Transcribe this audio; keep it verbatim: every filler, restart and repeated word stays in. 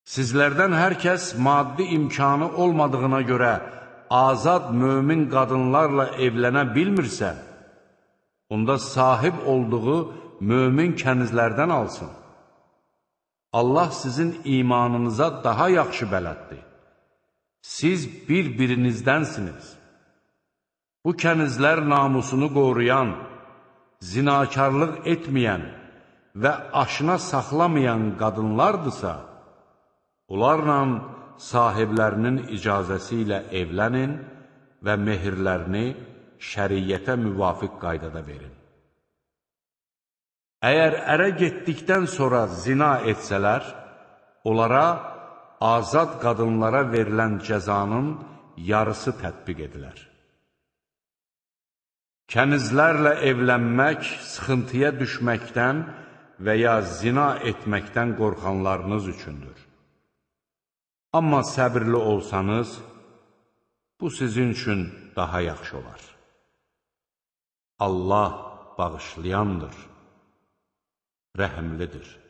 Sizlərdən hər kəs maddi imkanı olmadığına görə azad mömin qadınlarla evlənə bilmirsə, onda sahib olduğu mömin kənizlərdən alsın. Allah sizin imanınıza daha yaxşı bələddir. Siz bir-birinizdənsiniz. Bu kənizlər namusunu qoruyan, zinakarlıq etməyən və aşına saxlamayan qadınlardırsa, onlarla sahiblərinin icazəsi ilə evlənin və mehirlərini şəriyyətə müvafiq qaydada verin. Əgər ərə getdikdən sonra zina etsələr, onlara azad qadınlara verilən cəzanın yarısı tətbiq edilər. Kənizlərlə evlənmək sıxıntıya düşməkdən və ya zina etməkdən qorxanlarınız üçündür. Amma səbirli olsanız, bu sizin üçün daha yaxşı olar. Allah bağışlayandır, rəhimlidir.